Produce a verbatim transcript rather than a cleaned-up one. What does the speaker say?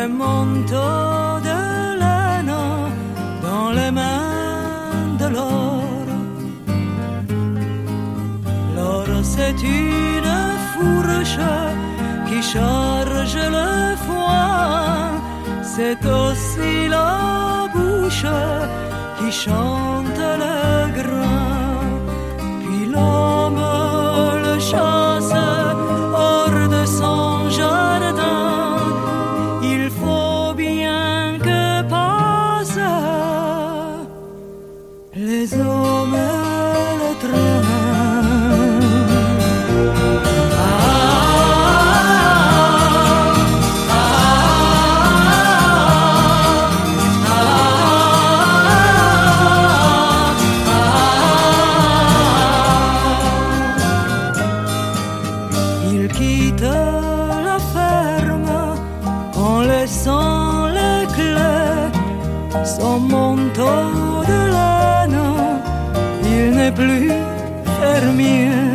manteau de laine dans les mains de l'or. L'or, c'est une fourche qui charge le foin, c'est aussi la bouche qui chante le grain. Puis l'homme le chasse hors de son jardin, il faut bien que passent les hommes et le train. Son manteau de laine, il n'est plus fermier.